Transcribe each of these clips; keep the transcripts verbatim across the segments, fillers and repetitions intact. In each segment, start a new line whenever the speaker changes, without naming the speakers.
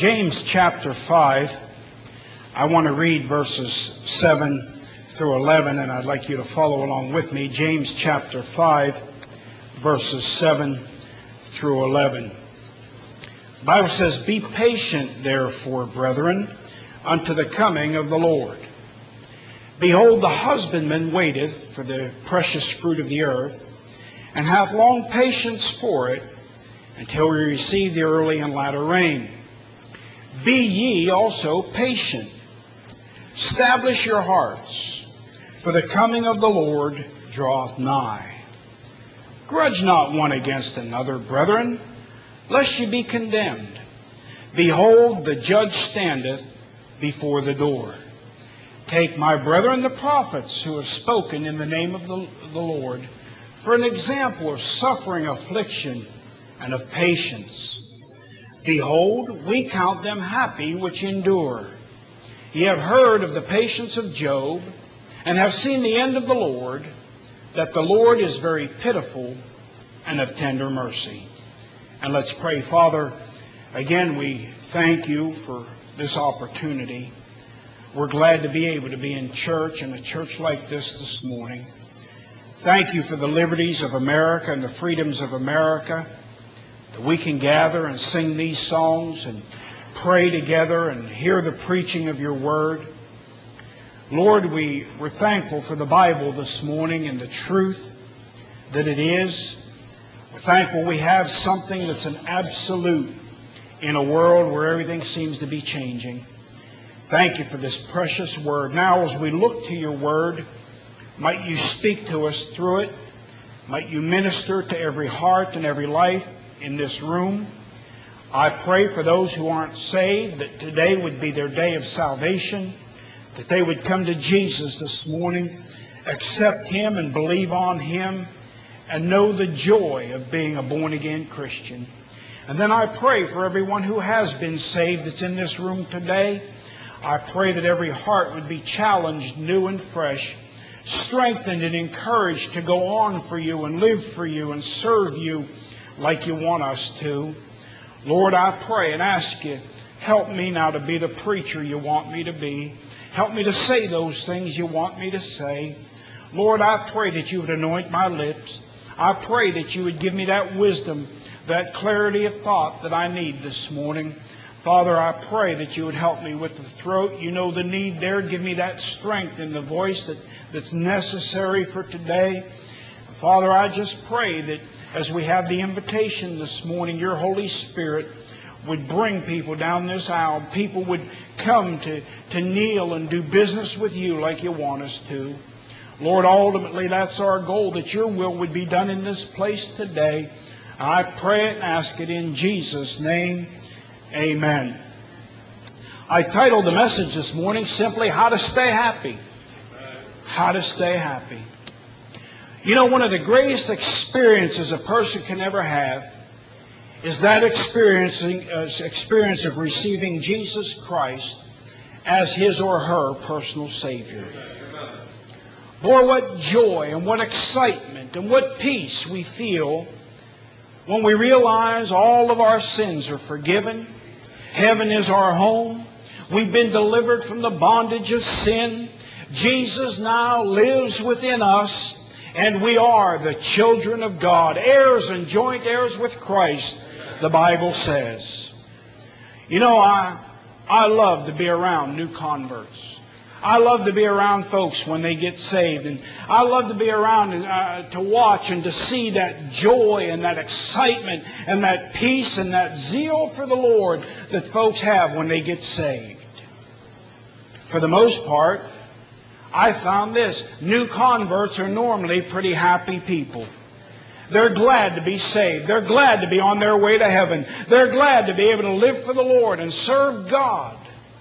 James chapter five, I want to read verses seven through eleven, and I'd like you to follow along with me. James chapter five, verses seven through eleven. The Bible says, "Be patient, therefore, brethren, unto the coming of the Lord. Behold, the husbandman waiteth for the precious fruit of the earth, and hath long patience for it, until we receive the early and latter rain. Be ye also patient. Establish your hearts, for the coming of the Lord draweth nigh. Grudge not one against another, brethren, lest ye be condemned. Behold, the judge standeth before the door. Take, my brethren, the prophets who have spoken in the name of the, the Lord, for an example of suffering, affliction, and of patience. Behold, we count them happy which endure. Ye have heard of the patience of Job, and have seen the end of the Lord, that the Lord is very pitiful and of tender mercy." And let's pray. Father, again we thank you for this opportunity. We're glad to be able to be in church, in a church like this this morning. Thank you for the liberties of America and the freedoms of America, that we can gather and sing these songs and pray together and hear the preaching of your word. Lord, we, we're thankful for the Bible this morning and the truth that it is. We're thankful we have something that's an absolute in a world where everything seems to be changing. Thank you for this precious word. Now, as we look to your word, might you speak to us through it. Might you minister to every heart and every life in this room. I pray for those who aren't saved, that today would be their day of salvation, that they would come to Jesus this morning, accept Him and believe on Him, and know the joy of being a born-again Christian. And then I pray for everyone who has been saved that's in this room today. I pray that every heart would be challenged new and fresh, strengthened and encouraged to go on for you and live for you and serve you like you want us to. Lord, I pray and ask you, help me now to be the preacher you want me to be. Help me to say those things you want me to say. Lord, I pray that you would anoint my lips. I pray that you would give me that wisdom, that clarity of thought that I need this morning. Father, I pray that you would help me with the throat. You know the need there. Give me that strength in the voice that, that's necessary for today. Father, I just pray that as we have the invitation this morning, your Holy Spirit would bring people down this aisle. People would come to, to kneel and do business with you like you want us to. Lord, ultimately that's our goal, that your will would be done in this place today. I pray it and ask it in Jesus' name. Amen. I titled the message this morning simply, How to Stay Happy. How to Stay Happy. You know, one of the greatest experiences a person can ever have is that experiencing, uh, experience of receiving Jesus Christ as his or her personal Savior. Boy, what joy and what excitement and what peace we feel when we realize all of our sins are forgiven. Heaven is our home. We've been delivered from the bondage of sin. Jesus now lives within us. And we are the children of God, heirs and joint heirs with Christ, the Bible says. You know, I, I love to be around new converts. I love to be around folks when they get saved. And I love to be around uh, to watch and to see that joy and that excitement and that peace and that zeal for the Lord that folks have when they get saved. For the most part, I found this. New converts are normally pretty happy people. They're glad to be saved. They're glad to be on their way to heaven. They're glad to be able to live for the Lord and serve God.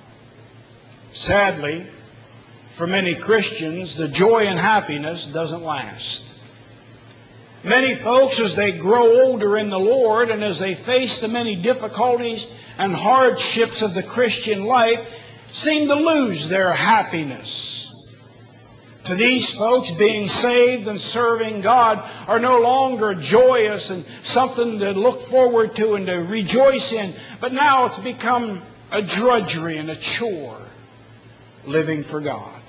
Sadly, for many Christians, the joy and happiness doesn't last. Many folks, as they grow older in the Lord and as they face the many difficulties and hardships of the Christian life, seem to lose their happiness, To these folks, being saved and serving God are no longer joyous and something to look forward to and to rejoice in, but now it's become a drudgery and a chore, living for God.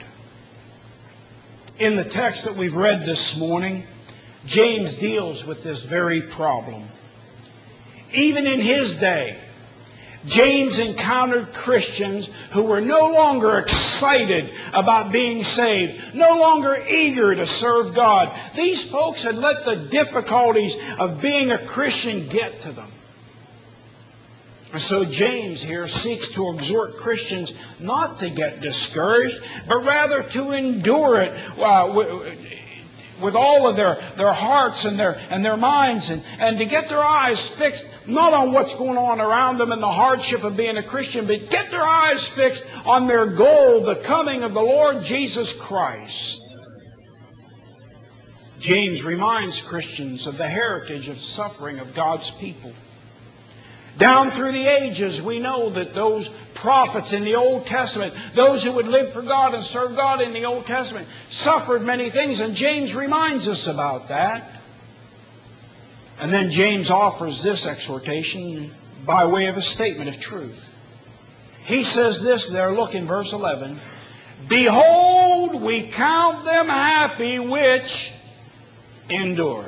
In the text that we've read this morning, James deals with this very problem. Even in his day, James encountered Christians who were no longer excited about being saved, no longer eager to serve God. These folks had let the difficulties of being a Christian get to them. And so James here seeks to exhort Christians not to get discouraged, but rather to endure it uh, with all of their, their hearts and their, and their minds, and, and to get their eyes fixed not on what's going on around them and the hardship of being a Christian, but get their eyes fixed on their goal, the coming of the Lord Jesus Christ. James reminds Christians of the heritage of suffering of God's people. Down through the ages, we know that those prophets in the Old Testament, those who would live for God and serve God in the Old Testament, suffered many things, and James reminds us about that. And then James offers this exhortation by way of a statement of truth. He says this there, look in verse eleven, "Behold, we count them happy which endure."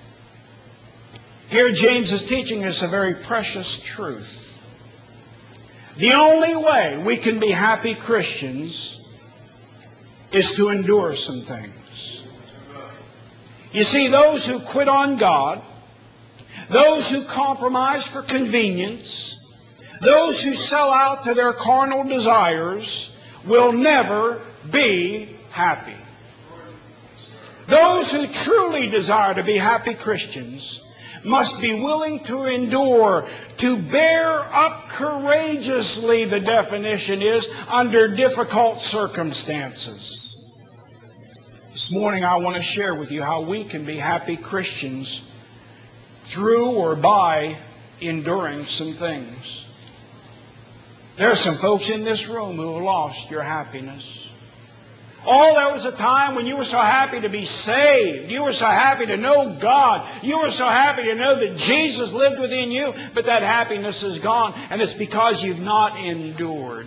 Here James is teaching us a very precious truth. The only way we can be happy Christians is to endure some things. You see, those who quit on God, those who compromise for convenience, those who sell out to their carnal desires will never be happy. Those who truly desire to be happy Christians must be willing to endure, to bear up courageously, the definition is, under difficult circumstances. This morning I want to share with you how we can be happy Christians through or by enduring some things. There are some folks in this room who have lost your happiness. Oh, there was a time when you were so happy to be saved. You were so happy to know God. You were so happy to know that Jesus lived within you. But that happiness is gone, and it's because you've not endured.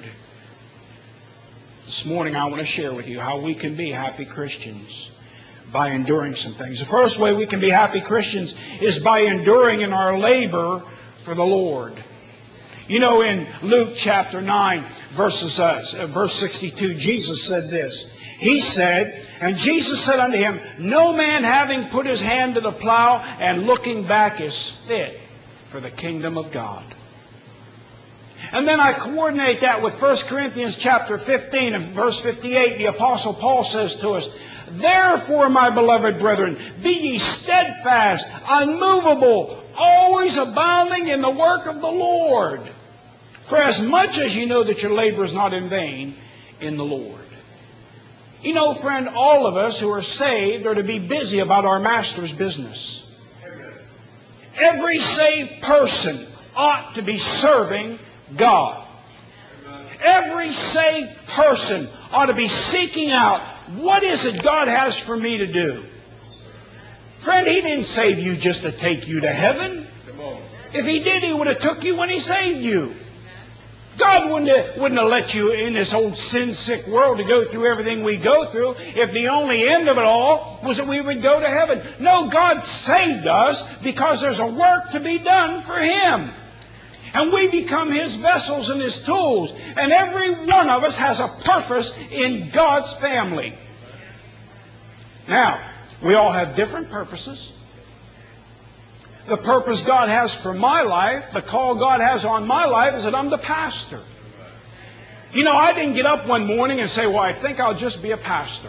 This morning I want to share with you how we can be happy Christians by enduring some things. The first way we can be happy Christians is by enduring in our labor for the Lord. You know, in Luke chapter nine, verses, uh, verse sixty-two, Jesus said this. He said, and Jesus said unto him, "No man having put his hand to the plow and looking back is fit for the kingdom of God." And then I coordinate that with First Corinthians chapter fifteen and verse fifty-eight. The Apostle Paul says to us, "Therefore, my beloved brethren, be ye steadfast, unmovable, always abounding in the work of the Lord. For as much as you know that your labor is not in vain in the Lord." You know, friend, all of us who are saved are to be busy about our Master's business. Every saved person ought to be serving God. Every saved person ought to be seeking out, what is it God has for me to do? Friend, He didn't save you just to take you to heaven. If He did, He would have took you when He saved you. God wouldn't have, wouldn't have let you in this old sin-sick world to go through everything we go through if the only end of it all was that we would go to heaven. No, God saved us because there's a work to be done for Him. And we become His vessels and His tools. And every one of us has a purpose in God's family. Now, we all have different purposes. The purpose God has for my life, the call God has on my life, is that I'm the pastor. You know, I didn't get up one morning and say, well, I think I'll just be a pastor.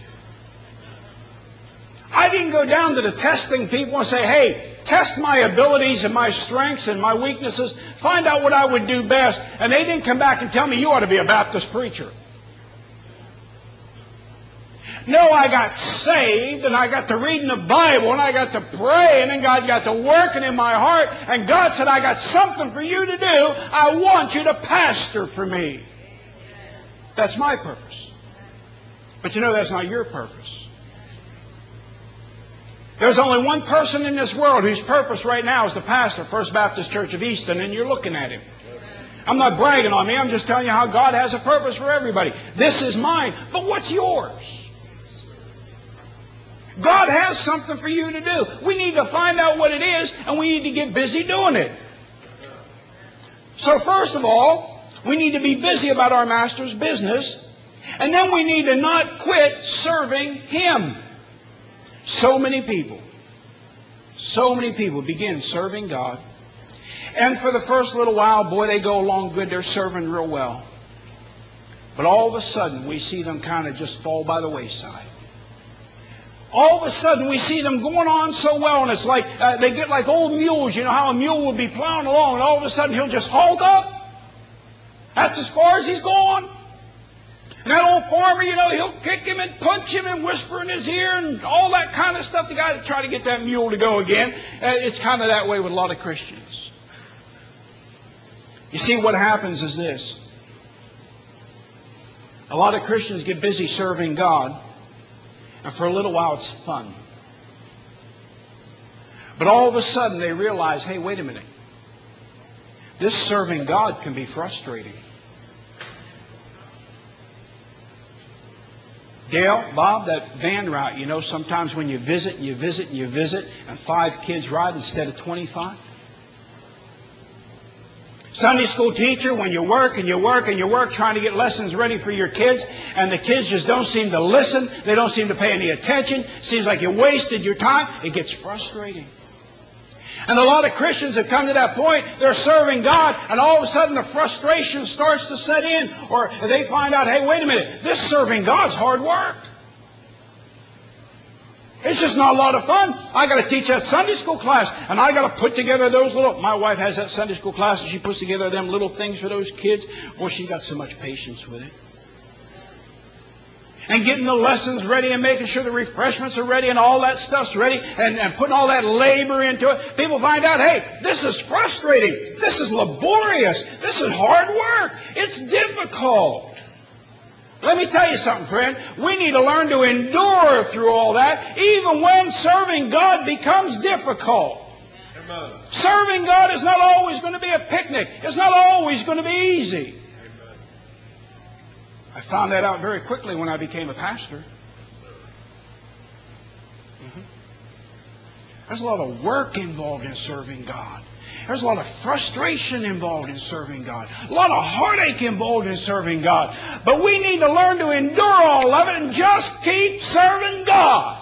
I didn't go down to the testing people and say, hey, test my abilities and my strengths and my weaknesses. Find out what I would do best. And they didn't come back and tell me, you ought to be a Baptist preacher. No, I got saved, and I got to reading the Bible, and I got to pray, and then God got to working in my heart, and God said, I got something for you to do. I want you to pastor for me. That's my purpose. But you know that's not your purpose. There's only one person in this world whose purpose right now is the pastor, First Baptist Church of Easton, and you're looking at him. I'm not bragging on me. I'm just telling you how God has a purpose for everybody. This is mine. But what's yours? God has something for you to do. We need to find out what it is, and we need to get busy doing it. So first of all, we need to be busy about our Master's business, and then we need to not quit serving Him. So many people, so many people begin serving God, and for the first little while, boy, they go along good. They're serving real well. But all of a sudden, we see them kind of just fall by the wayside. All of a sudden, we see them going on so well, and it's like uh, they get like old mules. You know how a mule will be plowing along, and all of a sudden he'll just halt up. That's as far as he's gone. And that old farmer, you know, he'll kick him and punch him and whisper in his ear and all that kind of stuff. The guy to try to get that mule to go again. Uh, it's kind of that way with a lot of Christians. You see, what happens is this. A lot of Christians get busy serving God, and for a little while it's fun. But all of a sudden they realize, hey, wait a minute. This serving God can be frustrating. Dale, Bob, that van route, you know, sometimes when you visit and you visit and you visit and five kids ride instead of twenty-five. Sunday school teacher, when you work and you work and you work trying to get lessons ready for your kids, and the kids just don't seem to listen, they don't seem to pay any attention, seems like you wasted your time, it gets frustrating. And a lot of Christians have come to that point, they're serving God, and all of a sudden the frustration starts to set in, or they find out, hey, wait a minute, this serving God's hard work. It's just not a lot of fun. I got to teach that Sunday school class, and I got to put together those little. My wife has that Sunday school class, and she puts together them little things for those kids. Boy, she got so much patience with it. And getting the lessons ready and making sure the refreshments are ready and all that stuff's ready and, and putting all that labor into it. People find out, hey, this is frustrating. This is laborious. This is hard work. It's difficult. Let me tell you something, friend. We need to learn to endure through all that, even when serving God becomes difficult. Amen. Serving God is not always going to be a picnic. It's not always going to be easy. Amen. I found that out very quickly when I became a pastor. Yes, sir. Mm-hmm. There's a lot of work involved in serving God. There's a lot of frustration involved in serving God. A lot of heartache involved in serving God. But we need to learn to endure all of it and just keep serving God.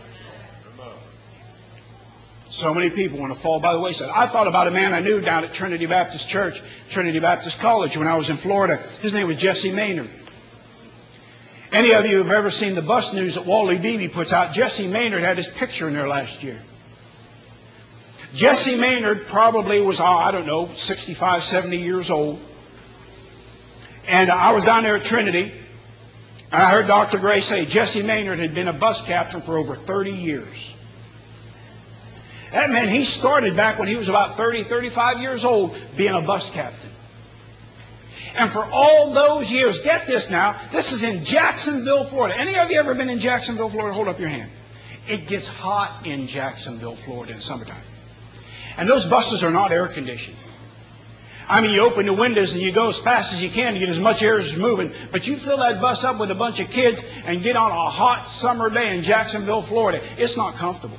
So many people want to fall by the wayside. I thought about a man I knew down at Trinity Baptist Church, Trinity Baptist College, when I was in Florida. His name was Jesse Maynard. Any of you who have ever seen the bus news that Wally Beebe puts out, Jesse Maynard had his picture in there last year. Jesse Maynard probably was, oh, I don't know, sixty-five, seventy years old. And I was down there at Trinity, and I heard Doctor Gray say Jesse Maynard had been a bus captain for over thirty years. That meant he started back when he was about thirty, thirty-five years old being a bus captain. And for all those years, get this now, this is in Jacksonville, Florida. Any of you ever been in Jacksonville, Florida? Hold up your hand. It gets hot in Jacksonville, Florida in the summertime. And those buses are not air conditioned. I mean, you open the windows and you go as fast as you can to get as much air as is moving. But you fill that bus up with a bunch of kids and get on a hot summer day in Jacksonville, Florida. It's not comfortable.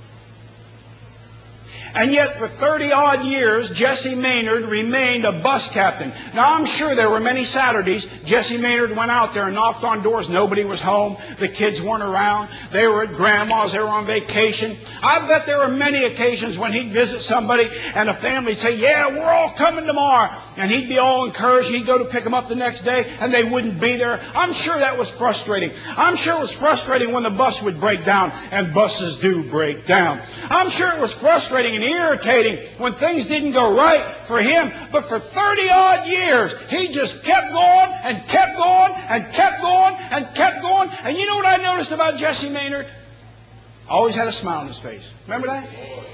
And yet for thirty odd years, Jesse Maynard remained a bus captain. Now I'm sure there were many Saturdays Jesse Maynard went out there and knocked on doors. Nobody was home. The kids weren't around. They were at grandma's. They were on vacation. I bet there were many occasions when he'd visit somebody and a family would say, yeah, we're all coming tomorrow. And he'd be all encouraged. He'd go to pick them up the next day and they wouldn't be there. I'm sure that was frustrating. I'm sure it was frustrating when the bus would break down, and buses do break down. I'm sure it was frustrating and irritating when things didn't go right for him. But for thirty odd years, he just kept going and kept going and kept going and kept going. And you know what I noticed about Jesse Maynard? Always had a smile on his face. Remember that?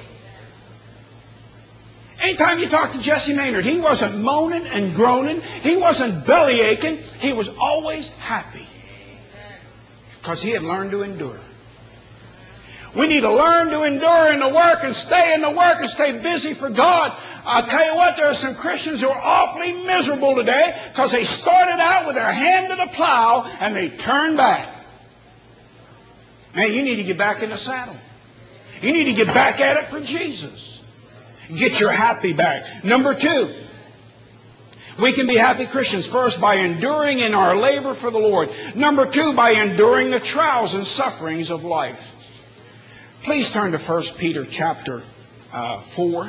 Anytime you talk to Jesse Maynard, he wasn't moaning and groaning. He wasn't belly aching. He was always happy. because he had learned to endure. We need to learn to endure in the work and stay in the work and stay busy for God. I'll tell you what, there are some Christians who are awfully miserable today because they started out with their hand to the plow and they turned back. Man, you need to get back in the saddle. You need to get back at it for Jesus. Get your happy back. Number two, we can be happy Christians first by enduring in our labor for the Lord. Number two, by enduring the trials and sufferings of life. Please turn to First Peter chapter uh, four.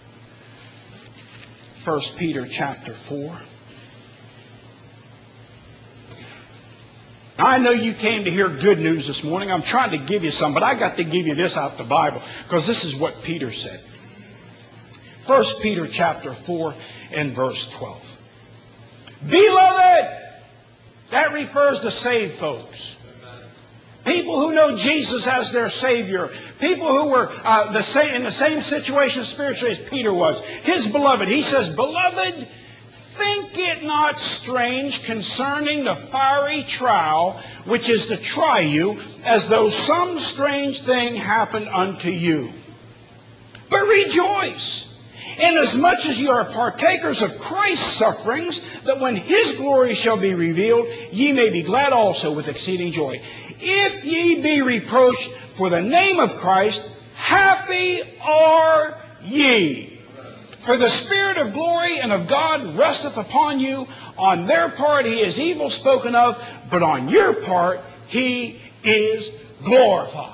First Peter chapter four. Now, I know you came to hear good news this morning. I'm trying to give you some, but I got to give you this out the Bible because this is what Peter said. First Peter chapter four and verse twelve. Beloved, that refers to saved folks. People who know Jesus as their Savior. People who were uh, the same, in the same situation spiritually as Peter was. His beloved. He says, Beloved, think it not strange concerning the fiery trial which is to try you, as though some strange thing happened unto you. But rejoice, inasmuch as ye are partakers of Christ's sufferings, that when His glory shall be revealed, ye may be glad also with exceeding joy. If ye be reproached for the name of Christ, happy are ye. For the Spirit of glory and of God resteth upon you. On their part He is evil spoken of, but on your part He is glorified.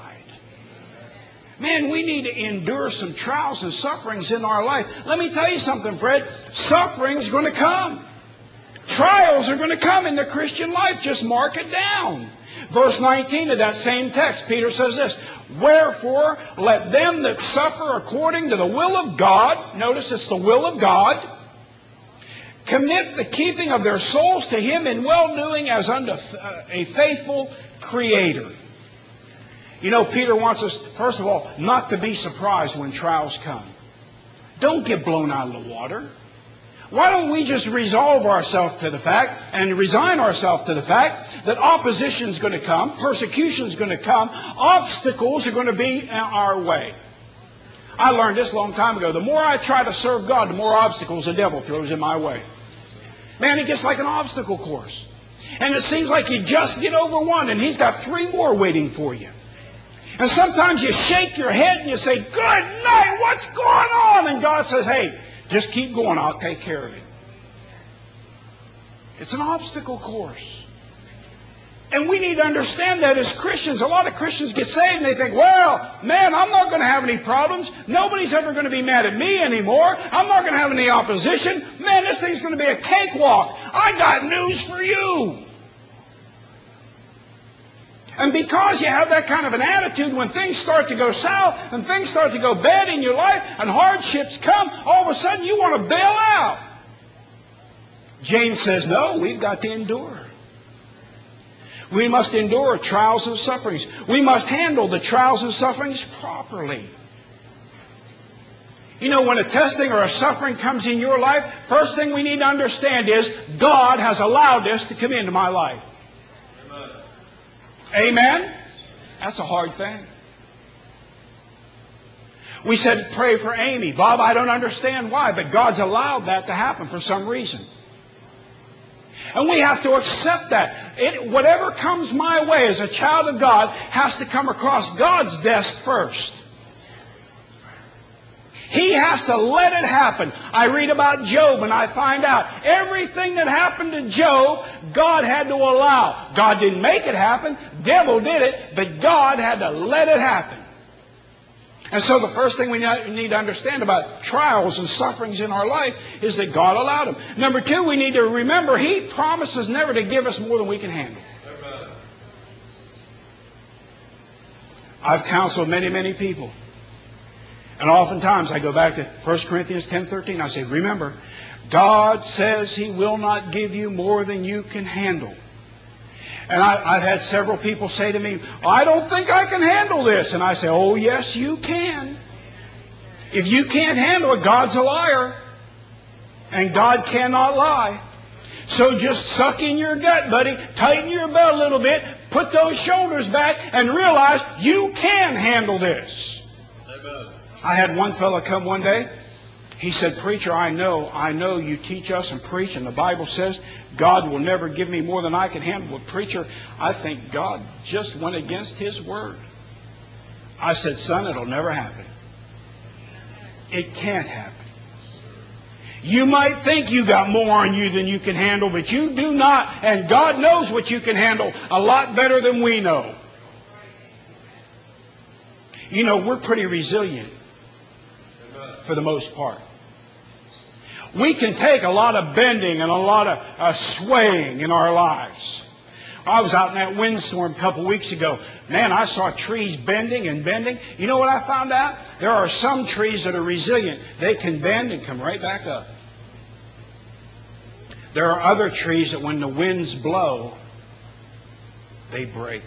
Man, we need to endure some trials and sufferings in our life. Let me tell you something, Fred. Suffering's going to come. Trials are going to come in the Christian life. Just mark it down. Verse nineteen of that same text, Peter says this, Wherefore, let them that suffer according to the will of God, notice it's the will of God, commit the keeping of their souls to Him in well-doing as unto a faithful Creator. You know, Peter wants us, first of all, not to be surprised when trials come. Don't get blown out of the water. Why don't we just resolve ourselves to the fact and resign ourselves to the fact that opposition is going to come, persecution is going to come, obstacles are going to be in our way. I learned this a long time ago. The more I try to serve God, the more obstacles the devil throws in my way. Man, it gets like an obstacle course. And it seems like you just get over one and he's got three more waiting for you. And sometimes you shake your head and you say, good night, what's going on? And God says, hey, just keep going, I'll take care of it. It's an obstacle course. And we need to understand that as Christians. A lot of Christians get saved and they think, well, man, I'm not going to have any problems. Nobody's ever going to be mad at me anymore. I'm not going to have any opposition. Man, this thing's going to be a cakewalk. I got news for you. And because you have that kind of an attitude, when things start to go south and things start to go bad in your life and hardships come, all of a sudden you want to bail out. James says, no, we've got to endure. We must endure trials and sufferings. We must handle the trials and sufferings properly. You know, when a testing or a suffering comes in your life, first thing we need to understand is God has allowed this to come into my life. Amen? That's a hard thing. We said pray for Amy. Bob, I don't understand why, but God's allowed that to happen for some reason. And we have to accept that. It, whatever comes my way as a child of God has to come across God's desk first. He has to let it happen. I read about Job and I find out everything that happened to Job, God had to allow. God didn't make it happen. Devil did it, but God had to let it happen. And so the first thing we need to understand about trials and sufferings in our life is that God allowed them. Number two, we need to remember He promises never to give us more than we can handle. I've counseled many, many people. And oftentimes I go back to First Corinthians ten thirteen. I say, remember, God says He will not give you more than you can handle. And I, I've had several people say to me, I don't think I can handle this. And I say, oh, yes, you can. If you can't handle it, God's a liar. And God cannot lie. So just suck in your gut, buddy. Tighten your belt a little bit. Put those shoulders back and realize you can handle this. Amen. I had one fellow come one day. He said, "Preacher, I know, I know you teach us and preach, and the Bible says God will never give me more than I can handle. But preacher, I think God just went against His word." I said, "Son, it'll never happen. It can't happen. You might think you got more on you than you can handle, but you do not. And God knows what you can handle a lot better than we know." You know, we're pretty resilient for the most part. We can take a lot of bending and a lot of uh, swaying in our lives. I was out in that windstorm a couple weeks ago. Man, I saw trees bending and bending. You know what I found out? There are some trees that are resilient. They can bend and come right back up. There are other trees that when the winds blow, they break.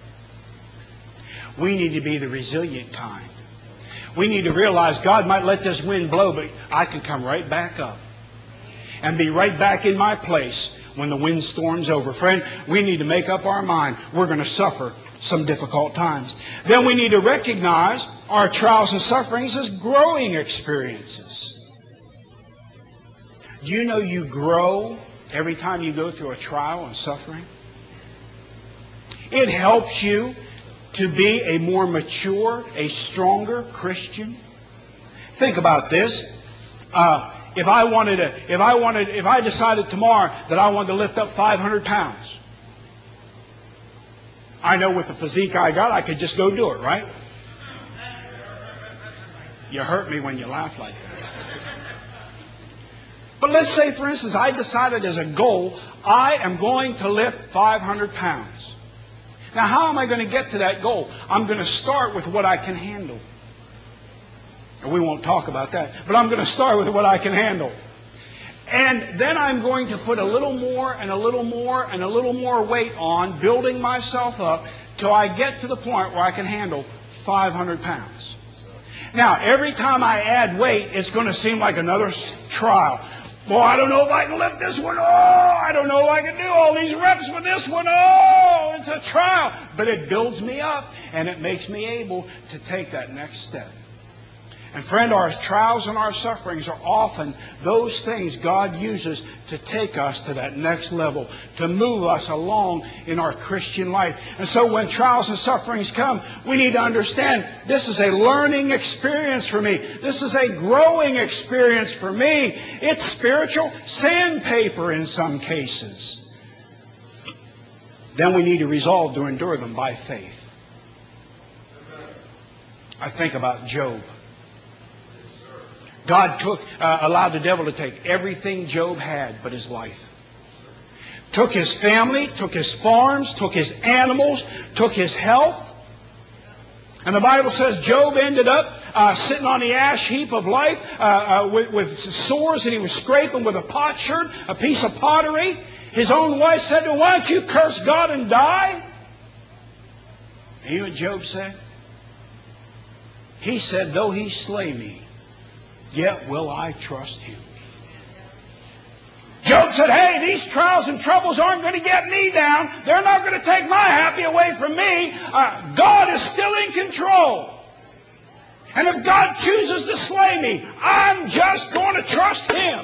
We need to be the resilient kind. We need to realize God might let this wind blow, but I can come right back up and be right back in my place when the windstorm's over. Friend, we need to make up our mind. We're going to suffer some difficult times. Then we need to recognize our trials and sufferings as growing experiences. Do you know you grow every time you go through a trial and suffering? It helps you to be a more mature, a stronger Christian. Think about this. Uh, if I wanted to, if I wanted, if I decided tomorrow that I wanted to lift up five hundred pounds, I know with the physique I got, I could just go do it, right? You hurt me when you laugh like that. But let's say, for instance, I decided as a goal, I am going to lift five hundred pounds. Now, how am I going to get to that goal? I'm going to start with what I can handle. And we won't talk about that. But I'm going to start with what I can handle. And then I'm going to put a little more and a little more and a little more weight on, building myself up till I get to the point where I can handle five hundred pounds. Now, every time I add weight, it's going to seem like another trial. Well, I don't know if I can lift this one. Oh, I don't know if I can do all these reps with this one. Oh, it's a trial. But it builds me up and it makes me able to take that next step. And friend, our trials and our sufferings are often those things God uses to take us to that next level, to move us along in our Christian life. And so when trials and sufferings come, we need to understand this is a learning experience for me. This is a growing experience for me. It's spiritual sandpaper in some cases. Then we need to resolve to endure them by faith. I think about Job. God took, uh, allowed the devil to take everything Job had but his life. Took his family, took his farms, took his animals, took his health. And the Bible says Job ended up uh, sitting on the ash heap of life uh, uh, with, with sores that he was scraping with a potsherd, a piece of pottery. His own wife said to him, "Why don't you curse God and die?" And you know what Job said? He said, "Though he slay me, yet will I trust Him." Job said, "Hey, these trials and troubles aren't going to get me down. They're not going to take my happy away from me. Uh, God is still in control. And if God chooses to slay me, I'm just going to trust Him."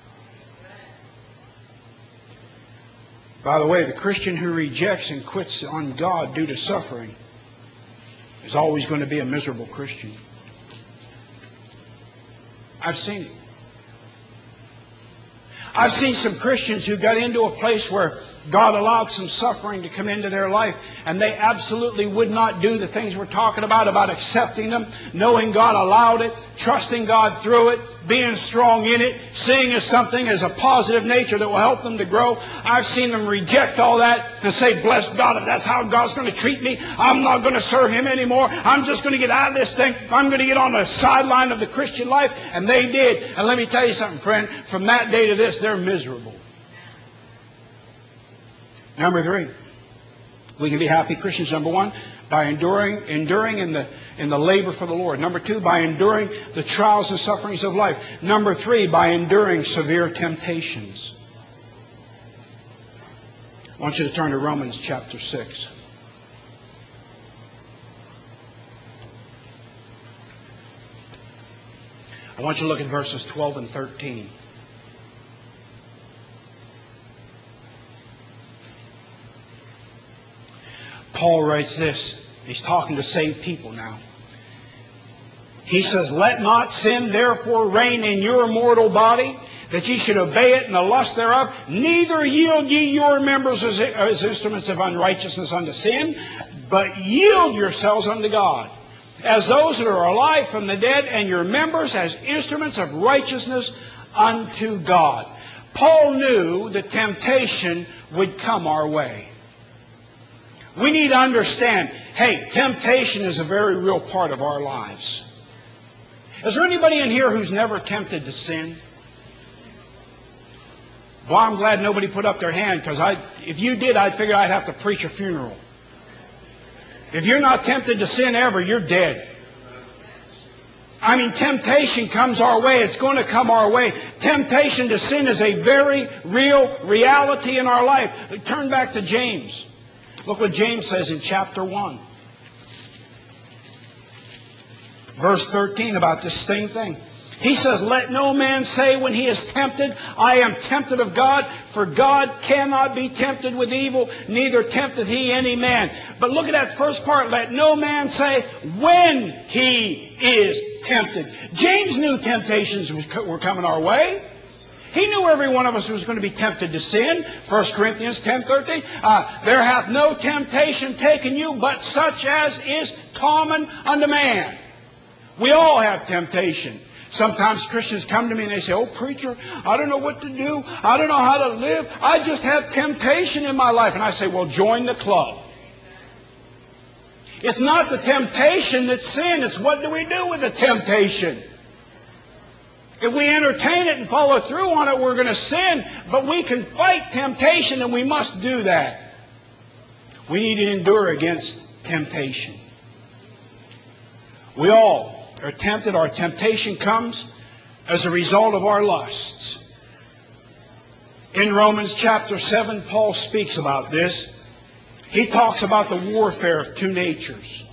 By the way, the Christian who rejects and quits on God due to suffering is always going to be a miserable Christian. I've seen it. I've seen some Christians who got into a place where God allowed some suffering to come into their life, and they absolutely would not do the things we're talking about, about accepting them, knowing God allowed it, trusting God through it, being strong in it, seeing as something as a positive nature that will help them to grow. I've seen them reject all that and say, "Bless God, if that's how God's going to treat me, I'm not going to serve Him anymore. I'm just going to get out of this thing. I'm going to get on the sideline of the Christian life." And they did. And let me tell you something, friend. From that day to this, they're miserable. Number three, we can be happy Christians, number one, by enduring enduring in the in the labor for the Lord. Number two, by enduring the trials and sufferings of life. Number three, by enduring severe temptations. I want you to turn to Romans chapter six. I want you to look at verses twelve and thirteen. Paul writes this. He's talking to saved people now. He says, "Let not sin therefore reign in your mortal body, that ye should obey it in the lust thereof. Neither yield ye your members as, as instruments of unrighteousness unto sin, but yield yourselves unto God, as those that are alive from the dead, and your members as instruments of righteousness unto God." Paul knew that temptation would come our way. We need to understand, hey, temptation is a very real part of our lives. Is there anybody in here who's never tempted to sin? Well, I'm glad nobody put up their hand, because I, if you did, I'd figure I'd have to preach a funeral. If you're not tempted to sin ever, you're dead. I mean, temptation comes our way. It's going to come our way. Temptation to sin is a very real reality in our life. Turn back to James. Look what James says in chapter one. Verse thirteen about this same thing. He says, "Let no man say when he is tempted, I am tempted of God, for God cannot be tempted with evil, neither tempteth he any man." But look at that first part. Let no man say when he is tempted. James knew temptations were coming our way. He knew every one of us was going to be tempted to sin. First Corinthians ten thirteen. Uh, there hath no temptation taken you, but such as is common unto man. We all have temptation. Sometimes Christians come to me and they say, "Oh, preacher, I don't know what to do. I don't know how to live. I just have temptation in my life." And I say, "Well, join the club." It's not the temptation that's sin. It's what do we do with the temptation. If we entertain it and follow through on it, we're going to sin. But we can fight temptation, and we must do that. We need to endure against temptation. We all are tempted. Our temptation comes as a result of our lusts. In Romans chapter seven, Paul speaks about this. He talks about the warfare of two natures.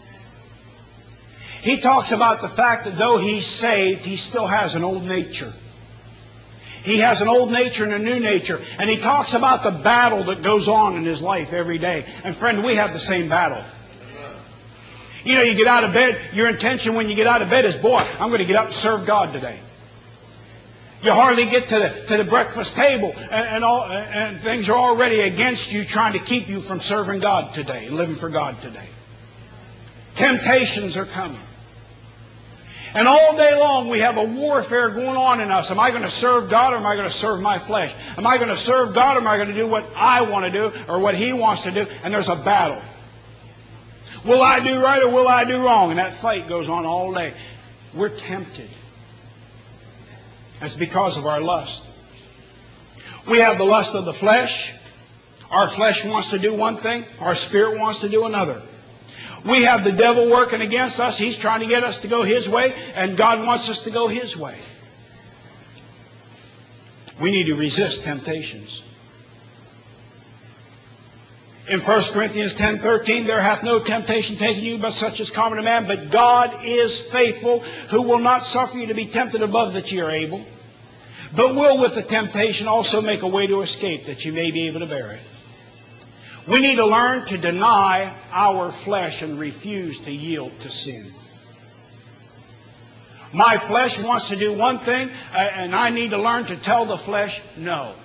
He talks about the fact that though he's saved, he still has an old nature. He has an old nature and a new nature. And he talks about the battle that goes on in his life every day. And friend, we have the same battle. You know, you get out of bed, your intention when you get out of bed is, boy, I'm going to get up and serve God today. You hardly get to the, to the breakfast table, and, and, all, and things are already against you, trying to keep you from serving God today, living for God today. Temptations are coming. And all day long we have a warfare going on in us. Am I going to serve God, or am I going to serve my flesh? Am I going to serve God, or am I going to do what I want to do or what He wants to do? And there's a battle. Will I do right or will I do wrong? And that fight goes on all day. We're tempted. That's because of our lust. We have the lust of the flesh. Our flesh wants to do one thing. Our spirit wants to do another. We have the devil working against us. He's trying to get us to go his way, and God wants us to go His way. We need to resist temptations. In First Corinthians ten thirteen, there hath no temptation taken you but such as common to man, but God is faithful, who will not suffer you to be tempted above that ye are able, but will with the temptation also make a way to escape, that you may be able to bear it. We need to learn to deny our flesh and refuse to yield to sin. My flesh wants to do one thing, and I need to learn to tell the flesh no.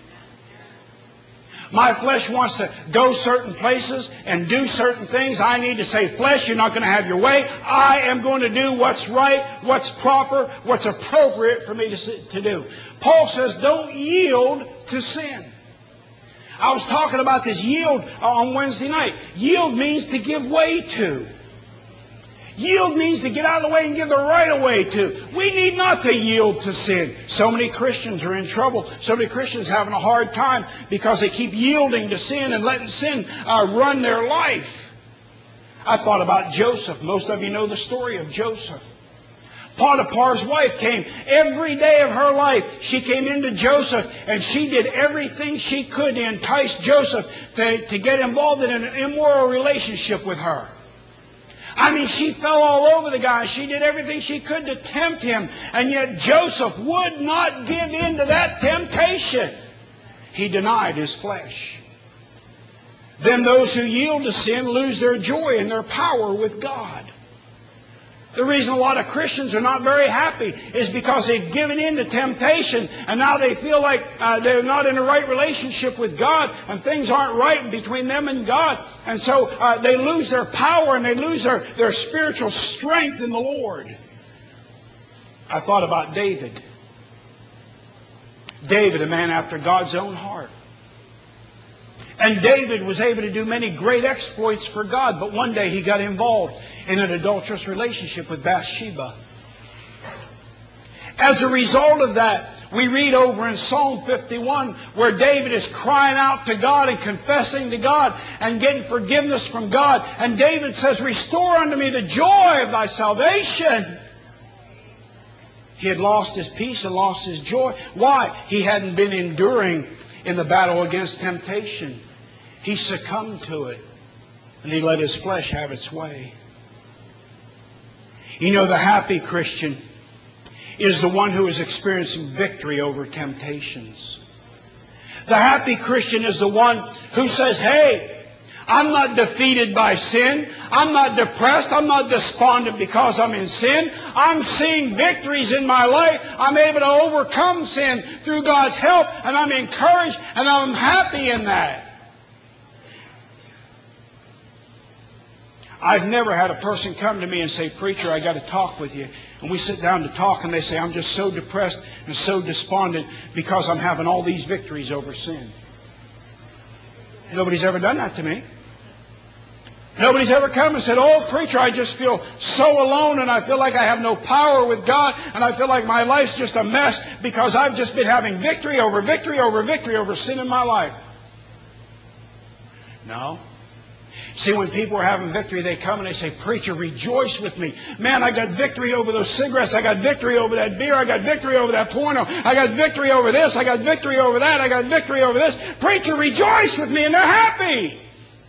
My flesh wants to go certain places and do certain things. I need to say, "Flesh, you're not going to have your way. I am going to do what's right, what's proper, what's appropriate for me to, to do." Paul says, don't yield to sin. I was talking about this yield on Wednesday night. Yield means to give way to. Yield means to get out of the way and give the right of way to. We need not to yield to sin. So many Christians are in trouble. So many Christians are having a hard time because they keep yielding to sin and letting sin uh, run their life. I thought about Joseph. Most of you know the story of Joseph. Potiphar's wife came every day of her life. She came into Joseph and she did everything she could to entice Joseph to, to get involved in an immoral relationship with her. I mean, she fell all over the guy. She did everything she could to tempt him. And yet Joseph would not give in to that temptation. He denied his flesh. Then those who yield to sin lose their joy and their power with God. The reason a lot of Christians are not very happy is because they've given in to temptation and now they feel like uh, they're not in a right relationship with God and things aren't right between them and God. And so uh, they lose their power and they lose their, their spiritual strength in the Lord. I thought about David. David, a man after God's own heart. And David was able to do many great exploits for God, but one day he got involved in an adulterous relationship with Bathsheba. As a result of that, we read over in Psalm fifty-one where David is crying out to God and confessing to God and getting forgiveness from God. And David says, "Restore unto me the joy of thy salvation." He had lost his peace and lost his joy. Why? He hadn't been enduring in the battle against temptation. He succumbed to it. And he let his flesh have its way. You know, the happy Christian is the one who is experiencing victory over temptations. The happy Christian is the one who says, "Hey, I'm not defeated by sin. I'm not depressed. I'm not despondent because I'm in sin. I'm seeing victories in my life. I'm able to overcome sin through God's help, and I'm encouraged, and I'm happy in that." I've never had a person come to me and say, "Preacher, I got to talk with you." And we sit down to talk and they say, "I'm just so depressed and so despondent because I'm having all these victories over sin." Nobody's ever done that to me. Nobody's ever come and said, "Oh, preacher, I just feel so alone and I feel like I have no power with God and I feel like my life's just a mess because I've just been having victory over victory over victory over sin in my life." No. See, when people are having victory, they come and they say, "Preacher, rejoice with me. Man, I got victory over those cigarettes. I got victory over that beer. I got victory over that porno. I got victory over this. I got victory over that. I got victory over this. Preacher, rejoice with me." And they're happy.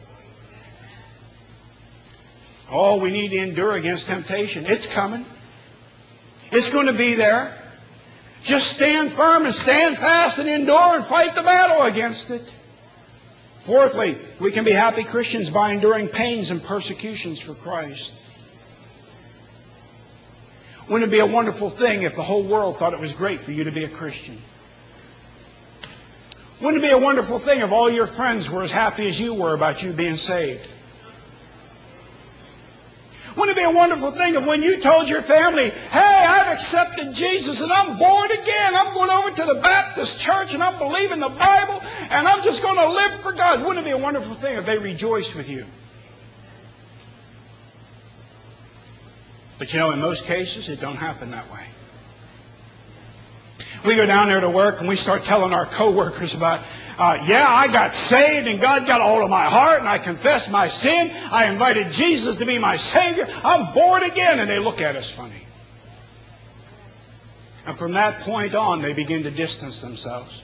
Oh, we need to endure against temptation. It's coming. It's going to be there. Just stand firm and stand fast and endure and fight the battle against it. Fourthly, we can be happy Christians by enduring pains and persecutions for Christ. Wouldn't it be a wonderful thing if the whole world thought it was great for you to be a Christian? Wouldn't it be a wonderful thing if all your friends were as happy as you were about you being saved? Wouldn't it be a wonderful thing if when you told your family, "Hey, I've accepted Jesus and I'm born again. I'm going over to the Baptist church and I'm believing the Bible and I'm just going to live for God." Wouldn't it be a wonderful thing if they rejoiced with you? But you know, in most cases, it don't happen that way. We go down there to work and we start telling our coworkers about, uh, yeah, I got saved and God got a hold of my heart and I confessed my sin. I invited Jesus to be my Savior. I'm born again. And they look at us funny. And from that point on, they begin to distance themselves.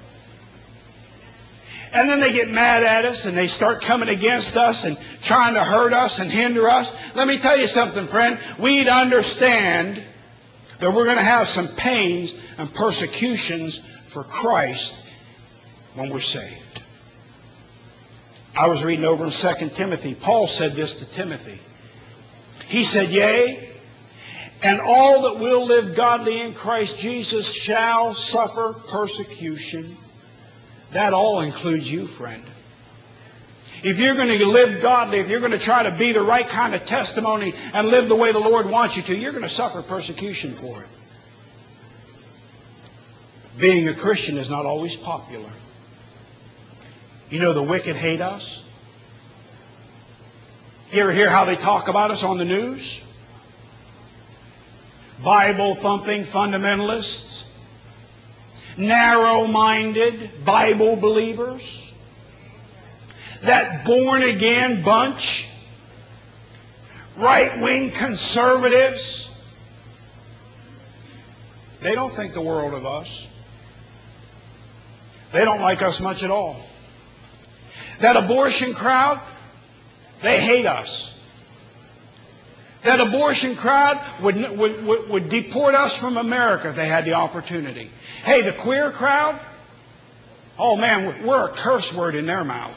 And then they get mad at us and they start coming against us and trying to hurt us and hinder us. Let me tell you something, friend. We need to understand that we're going to have some pains and persecutions for Christ when we're saved. I was reading over in Second Timothy. Paul said this to Timothy. He said, "Yea, and all that will live godly in Christ Jesus shall suffer persecution." That all includes you, friend. If you're going to live godly, if you're going to try to be the right kind of testimony and live the way the Lord wants you to, you're going to suffer persecution for it. Being a Christian is not always popular. You know, the wicked hate us. You ever hear how they talk about us on the news? Bible-thumping fundamentalists, narrow-minded Bible believers, that born-again bunch, right-wing conservatives, They don't think the world of us. They don't like us much at all. That abortion crowd, they hate us. That abortion crowd would, would, would, would deport us from America if they had the opportunity. Hey, the queer crowd, oh man, we're a curse word in their mouth.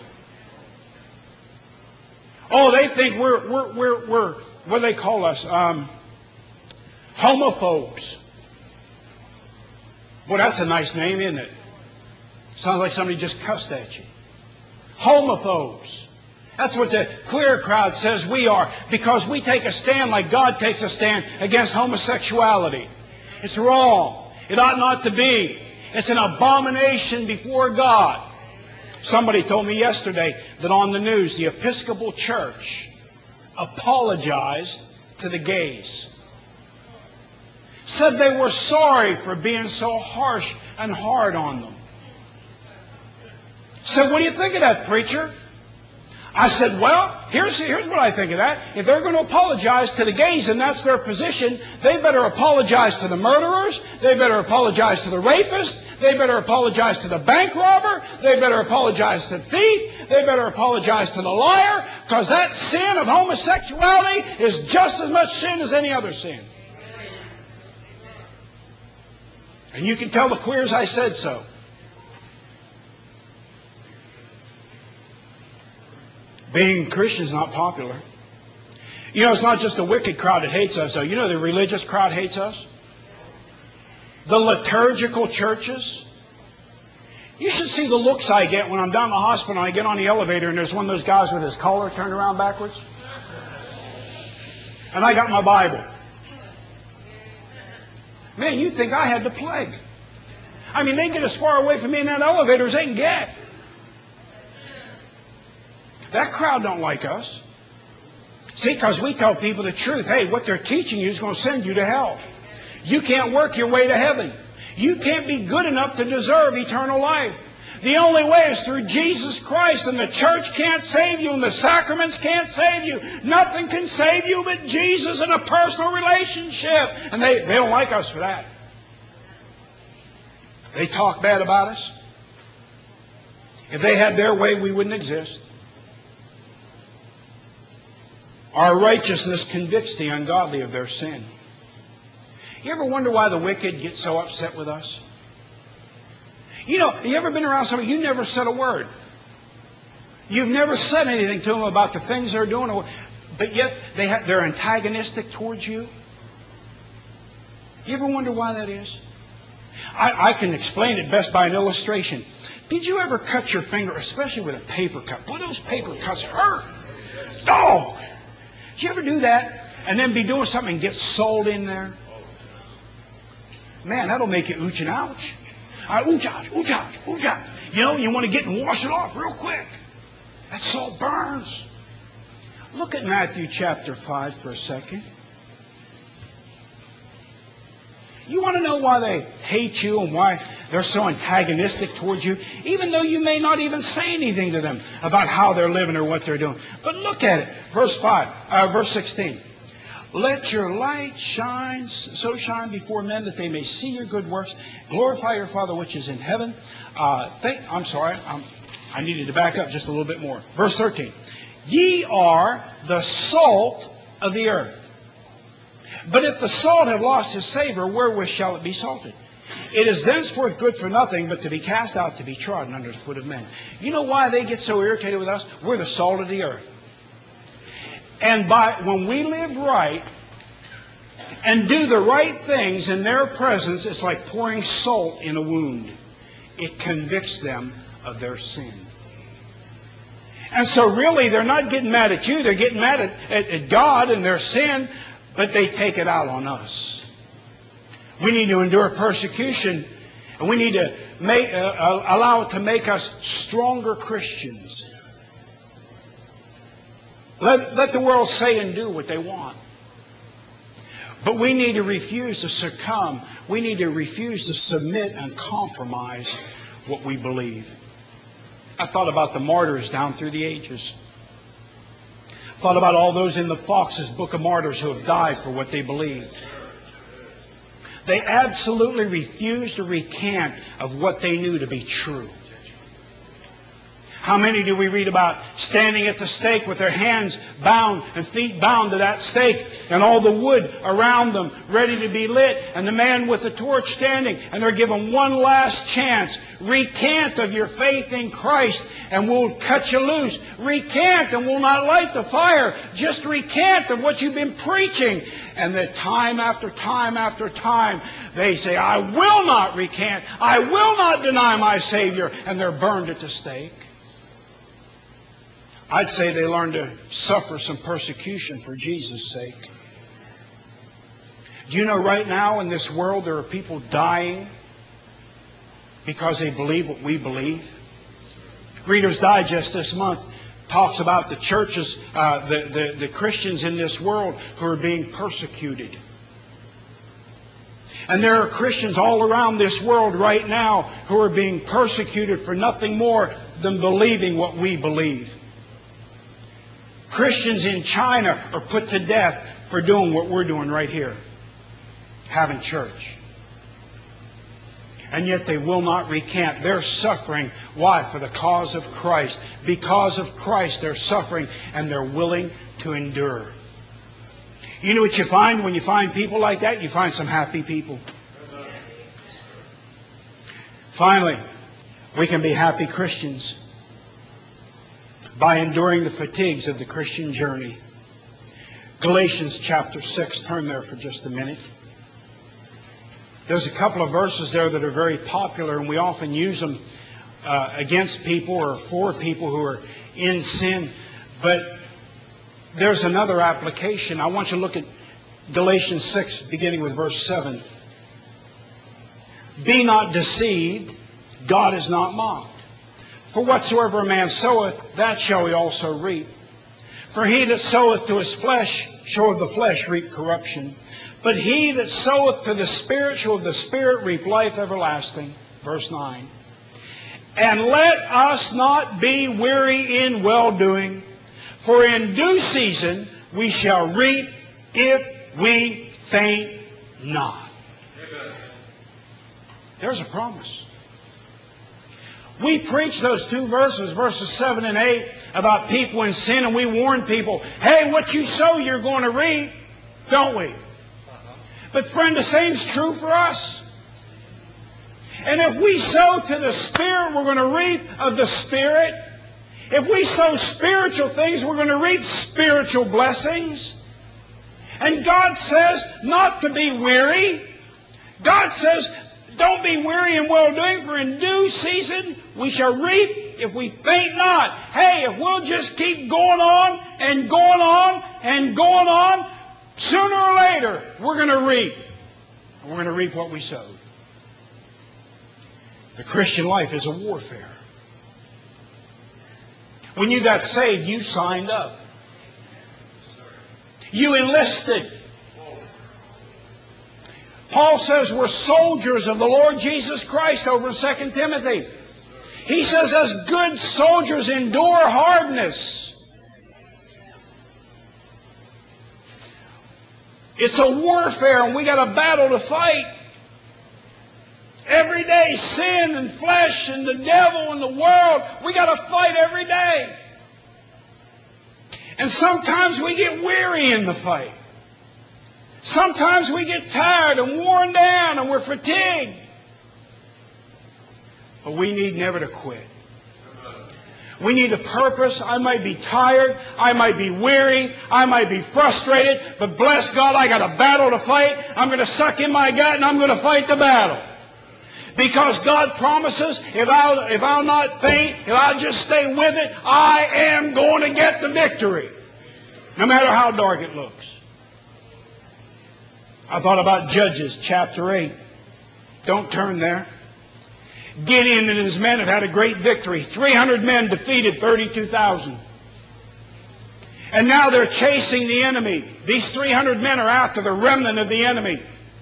Oh, they think we're, we're, we're, we're what do they call us? Um, homophobes. Well, that's a nice name, isn't it? Sounds like somebody just cussed at you. Homophobes. That's what the queer crowd says we are, because we take a stand like God takes a stand against homosexuality. It's wrong. It ought not to be. It's an abomination before God. Somebody told me yesterday that on the news, the Episcopal Church apologized to the gays. Said they were sorry for being so harsh and hard on them. Said, what do you think of that, preacher? I said, well, here's, here's what I think of that. If they're going to apologize to the gays and that's their position, they better apologize to the murderers. They better apologize to the rapist. They better apologize to the bank robber. They better apologize to the thief. They better apologize to the liar, because that sin of homosexuality is just as much sin as any other sin. And you can tell the queers I said so. Being Christian is not popular. You know, it's not just the wicked crowd that hates us, though. You know, the religious crowd hates us. The liturgical churches. You should see the looks I get when I'm down in the hospital and I get on the elevator and there's one of those guys with his collar turned around backwards. And I got my Bible. Man, you think I had the plague. I mean, they get as far away from me in that elevator as they can get. That crowd don't like us. See, because we tell people the truth. Hey, what they're teaching you is going to send you to hell. You can't work your way to heaven. You can't be good enough to deserve eternal life. The only way is through Jesus Christ, and the church can't save you, and the sacraments can't save you. Nothing can save you but Jesus and a personal relationship. And they, they don't like us for that. They talk bad about us. If they had their way, we wouldn't exist. Our righteousness convicts the ungodly of their sin. You ever wonder why the wicked get so upset with us? You know, you ever been around somebody, you never said a word. You've never said anything to them about the things they're doing, but yet they have, they're antagonistic towards you. You ever wonder why that is? I, I can explain it best by an illustration. Did you ever cut your finger, especially with a paper cut? Boy, those paper cuts hurt. Oh! Did you ever do that and then be doing something and get salt in there? Man, that'll make you ooch and ouch. Uh, ooch, ouch, ooch, ouch, ooch, ouch. You know, you want to get and wash it off real quick. That salt burns. Look at Matthew chapter five for a second. You want to know why they hate you and why they're so antagonistic towards you, even though you may not even say anything to them about how they're living or what they're doing. But look at it. Verse five, uh, verse sixteen. Let your light shine, so shine before men that they may see your good works. Glorify your Father which is in heaven. Uh, think, I'm sorry, I'm, I needed to back up just a little bit more. Verse thirteen. Ye are the salt of the earth. But if the salt have lost his savor, wherewith shall it be salted? It is thenceforth good for nothing but to be cast out, to be trodden under the foot of men. You know why they get so irritated with us? We're the salt of the earth. And by when we live right and do the right things in their presence, it's like pouring salt in a wound. It convicts them of their sin. And so really, they're not getting mad at you. They're getting mad at, at, at God and their sin. But they take it out on us. We need to endure persecution, and we need to make, uh, allow it to make us stronger Christians. Let, let the world say and do what they want. But we need to refuse to succumb. We need to refuse to submit and compromise what we believe. I thought about the martyrs down through the ages. Thought about all those in the Fox's Book of Martyrs who have died for what they believed. They absolutely refused to recant of what they knew to be true. How many do we read about standing at the stake with their hands bound and feet bound to that stake and all the wood around them ready to be lit, and the man with the torch standing, and they're given one last chance. Recant of your faith in Christ and we'll cut you loose. Recant and we'll not light the fire. Just recant of what you've been preaching. And that time after time after time they say, I will not recant. I will not deny my Savior. And they're burned at the stake. I'd say they learned to suffer some persecution for Jesus' sake. Do you know right now in this world there are people dying because they believe what we believe? Reader's Digest this month talks about the churches, uh, the, the, the Christians in this world who are being persecuted. And there are Christians all around this world right now who are being persecuted for nothing more than believing what we believe. Christians in China are put to death for doing what we're doing right here, having church. And yet they will not recant. They're suffering. Why? For the cause of Christ. Because of Christ they're suffering and they're willing to endure. You know what you find when you find people like that? You find some happy people. Finally, we can be happy Christians by enduring the fatigues of the Christian journey. Galatians chapter six. Turn there for just a minute. There's a couple of verses there that are very popular, and we often use them uh, against people or for people who are in sin. But there's another application. I want you to look at Galatians six, beginning with verse seven. Be not deceived, God is not mocked. For whatsoever a man soweth, that shall he also reap. For he that soweth to his flesh shall of the flesh reap corruption. But he that soweth to the Spirit shall of the Spirit reap life everlasting. Verse nine. And let us not be weary in well-doing, for in due season we shall reap if we faint not. There's a promise. We preach those two verses, verses seven and eight, about people in sin, and we warn people, hey, what you sow, you're going to reap, don't we? But friend, the same's true for us. And if we sow to the Spirit, we're going to reap of the Spirit. If we sow spiritual things, we're going to reap spiritual blessings. And God says not to be weary. God says, don't be weary in well-doing, for in due season we shall reap if we faint not. Hey, if we'll just keep going on and going on and going on, sooner or later we're going to reap. And we're going to reap what we sowed. The Christian life is a warfare. When you got saved, you signed up. You enlisted. Paul says we're soldiers of the Lord Jesus Christ over in Second Timothy. He says, as good soldiers endure hardness. It's a warfare, and we got a battle to fight. Every day, sin and flesh and the devil and the world, we got to fight every day. And sometimes we get weary in the fight. Sometimes we get tired and worn down and we're fatigued. But we need never to quit. We need a purpose. I might be tired. I might be weary. I might be frustrated. But bless God, I got a battle to fight. I'm going to suck in my gut and I'm going to fight the battle. Because God promises, if I'll, if I'll not faint, if I'll just stay with it, I am going to get the victory. No matter how dark it looks. I thought about Judges chapter eight. Don't turn there. Gideon and his men have had a great victory. three hundred men defeated thirty-two thousand. And now they're chasing the enemy. These three hundred men are after the remnant of the enemy.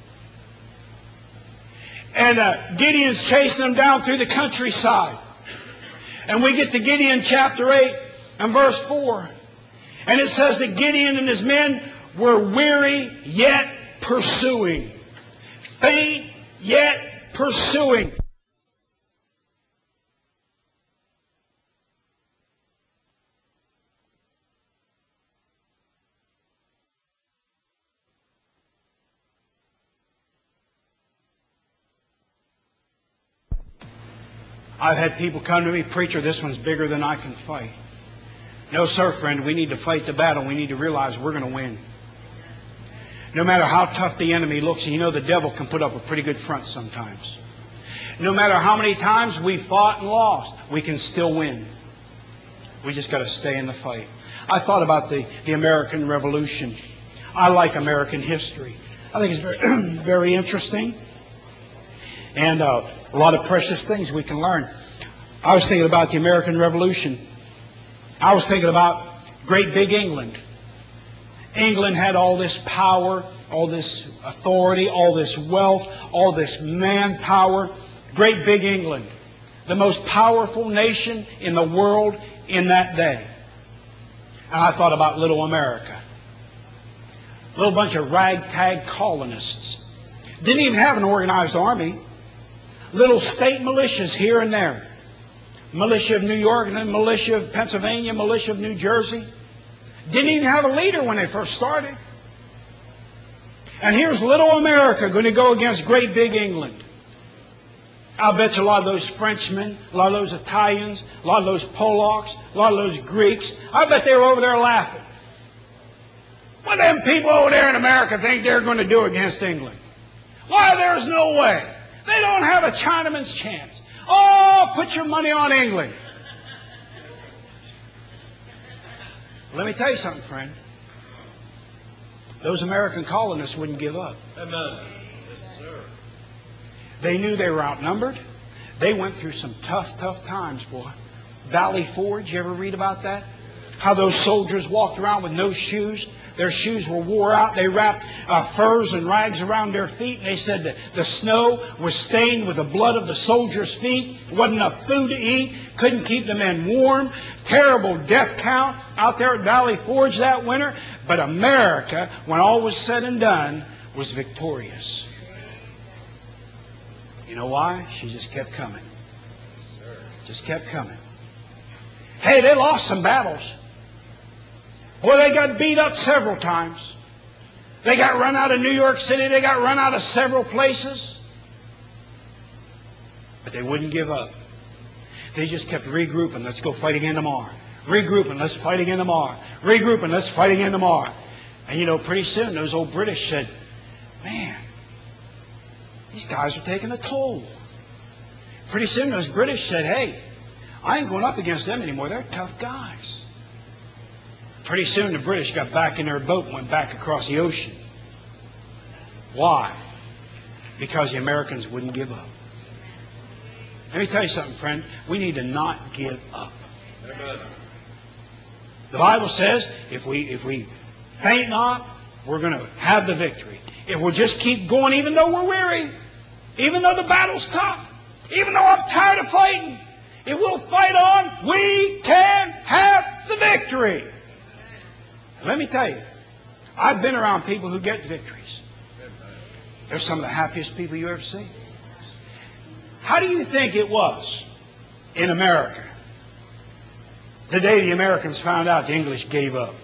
And uh, Gideon's chasing them down through the countryside. And we get to Gideon chapter eight and verse four. And it says that Gideon and his men were weary yet pursuing, faint yet pursuing. I've had people come to me, preacher, this one's bigger than I can fight. No, sir, friend, we need to fight the battle. We need to realize we're going to win. No matter how tough the enemy looks, you know the devil can put up a pretty good front sometimes. No matter how many times we fought and lost, we can still win. We just got to stay in the fight. I thought about the, the American Revolution. I like American history. I think it's very, very interesting. And uh, a lot of precious things we can learn. I was thinking about the American Revolution. I was thinking about great big England. England had all this power, all this authority, all this wealth, all this manpower. Great big England, the most powerful nation in the world in that day. And I thought about little America. A little bunch of ragtag colonists. Didn't even have an organized army. Little state militias here and there. Militia of New York, and then militia of Pennsylvania, militia of New Jersey. Didn't even have a leader when they first started. And here's little America going to go against great big England. I'll bet you a lot of those Frenchmen, a lot of those Italians, a lot of those Polacks, a lot of those Greeks, I bet they were over there laughing. What do them people over there in America think they're going to do against England? Why, there's no way. They don't have a Chinaman's chance. Oh, put your money on England. Let me tell you something, friend. Those American colonists wouldn't give up.
Amen. Yes, sir.
They knew they were outnumbered. They went through some tough, tough times, boy. Valley Forge, you ever read about that? How those soldiers walked around with no shoes. Their shoes were wore out. They wrapped uh, furs and rags around their feet. And they said that the snow was stained with the blood of the soldiers' feet. Wasn't enough food to eat. Couldn't keep the men warm. Terrible death count out there at Valley Forge that winter. But America, when all was said and done, was victorious. You know why? She just kept coming. Just kept coming. Hey, they lost some battles. Boy, they got beat up several times. They got run out of New York City. They got run out of several places. But they wouldn't give up. They just kept regrouping. Let's go fight again tomorrow. Regrouping. Let's fight again tomorrow. Regrouping. Let's fight again tomorrow. And you know, pretty soon those old British said, man, these guys are taking a toll. Pretty soon those British said, hey, I ain't going up against them anymore. They're tough guys. Pretty soon the British got back in their boat and went back across the ocean. Why? Because the Americans wouldn't give up. Let me tell you something, friend. We need to not give up.
Amen.
The Bible says if we if we faint not, we're going to have the victory. If we'll just keep going, even though we're weary, even though the battle's tough, even though I'm tired of fighting, if we'll fight on, we can have the victory. Let me tell you, I've been around people who get victories. They're some of the happiest people you ever see. How do you think it was in America the day the Americans found out the English gave up?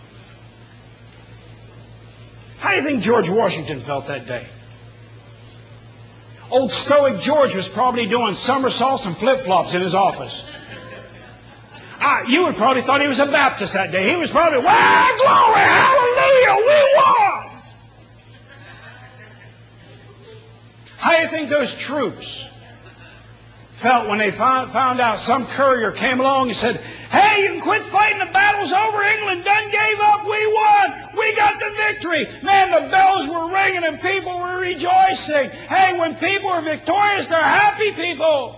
How do you think George Washington felt that day? Old stoic George was probably doing somersaults and flip-flops in his office. Ah, you would probably thought he was a Baptist that day. He was probably, well, glory, hallelujah, we won. How do you think those troops felt when they found, found out some courier came along and said, hey, you can quit fighting, the battle's over, England done gave up, we won, we got the victory. Man, the bells were ringing and people were rejoicing. Hey, when people are victorious, they're happy people.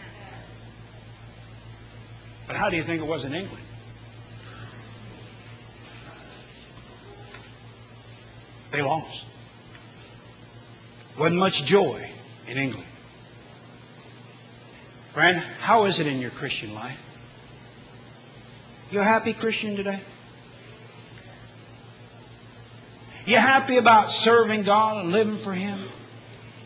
But how do you think it was in England? They lost. Wasn't much joy in England. Friend, how is it in your Christian life? You a happy Christian today? You happy about serving God and living for Him?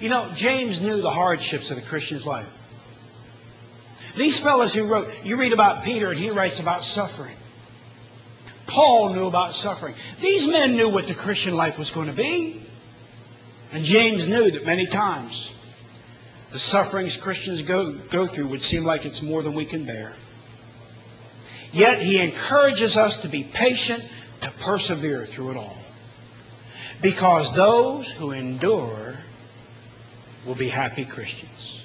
You know, James knew the hardships of the Christian's life. These fellows who wrote, you read about Peter and he writes about suffering. Paul knew about suffering. These men knew what the Christian life was going to be. And James knew that many times the sufferings Christians go, go through would seem like it's more than we can bear. Yet he encourages us to be patient, to persevere through it all. Because those who endure will be happy Christians.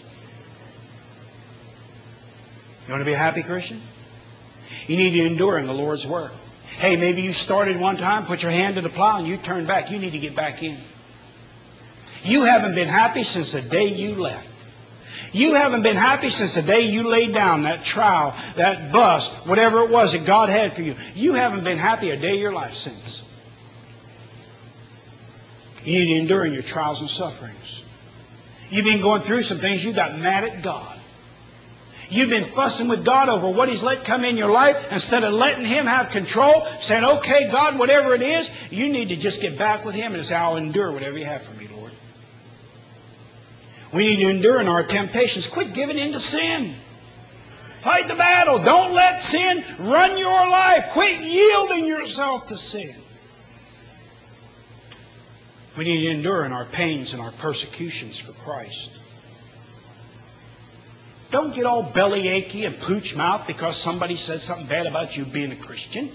You want to be a happy Christian? You need to endure in the Lord's work. Hey, maybe you started one time, put your hand to the plow, and you turned back. You need to get back in. You haven't been happy since the day you left. You haven't been happy since the day you laid down that trial, that bus, whatever it was that God had for you. You haven't been happy a day of your life since. You need to endure in your trials and sufferings. You've been going through some things. You got mad at God. You've been fussing with God over what He's let come in your life instead of letting Him have control, saying, okay, God, whatever it is, you need to just get back with Him and say, I'll endure whatever you have for me, Lord. We need to endure in our temptations. Quit giving in to sin. Fight the battle. Don't let sin run your life. Quit yielding yourself to sin. We need to endure in our pains and our persecutions for Christ. Don't get all belly-achy and pooch-mouthed because somebody says something bad about you being a Christian.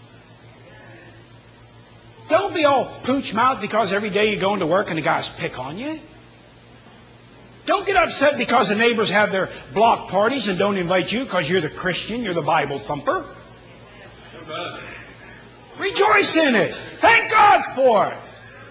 Don't be all pooch-mouthed because every day you go into work and the guys pick on you. Don't get upset because the neighbors have their block parties and don't invite you because you're the Christian, you're the Bible thumper.
Amen.
Rejoice in it. Thank God for it.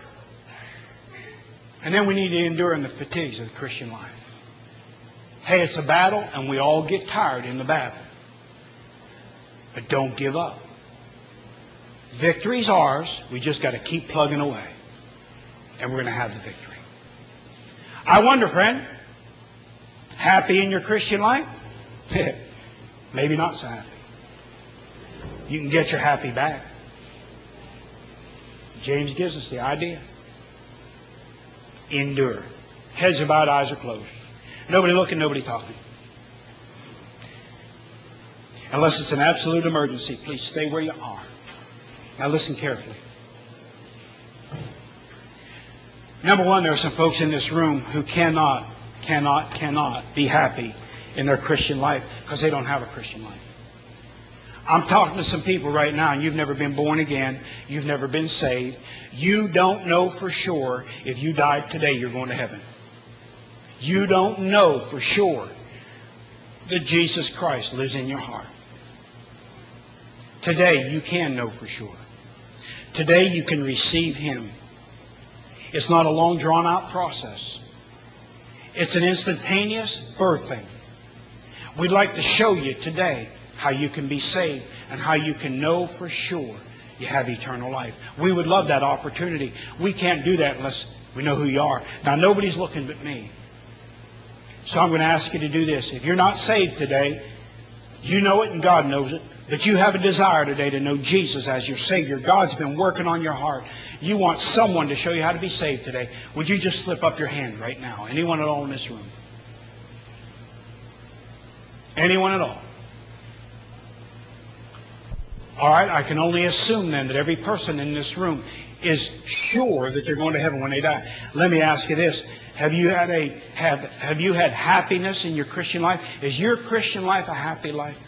And then we need to endure in the fatigues of the Christian life. Hey, it's a battle and we all get tired in the battle. But don't give up. Victory's ours. We just got to keep plugging away. And we're going to have the victory. I wonder, friend, happy in your Christian life? Maybe not so happy. You can get your happy back. James gives us the idea. Endure. Heads are bowed, eyes are closed. Nobody looking, nobody talking. Unless it's an absolute emergency, please stay where you are. Now listen carefully. Number one, there are some folks in this room who cannot, cannot, cannot be happy in their Christian life because they don't have a Christian life. I'm talking to some people right now, and you've never been born again. You've never been saved. You don't know for sure if you died today, you're going to heaven. You don't know for sure that Jesus Christ lives in your heart. Today, you can know for sure. Today, you can receive Him. It's not a long, drawn-out process. It's an instantaneous birthing. We'd like to show you today how you can be saved and how you can know for sure you have eternal life. We would love that opportunity. We can't do that unless we know who you are. Now, nobody's looking but me. So I'm going to ask you to do this. If you're not saved today, you know it and God knows it, but you have a desire today to know Jesus as your Savior. God's been working on your heart. You want someone to show you how to be saved today. Would you just slip up your hand right now? Anyone at all in this room? Anyone at all? All right, I can only assume then that every person in this room is sure that they're going to heaven when they die. Let me ask you this. Have you had a have have you had happiness in your Christian life? Is your Christian life a happy life?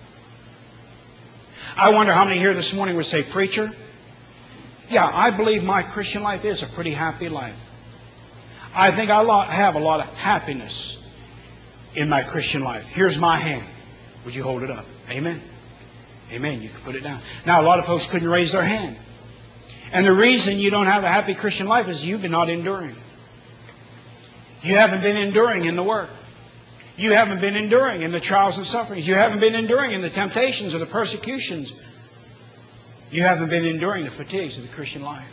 I wonder how many here this morning would say, Preacher, yeah, I believe my Christian life is a pretty happy life. I think I have a lot of happiness in my Christian life. Here's my hand. Would you hold it up? Amen. Amen. You can put it down. Now, a lot of folks couldn't raise their hand. And the reason you don't have a happy Christian life is you've been not enduring. You haven't been enduring in the work. You haven't been enduring in the trials and sufferings. You haven't been enduring in the temptations or the persecutions. You haven't been enduring the fatigues of the Christian life.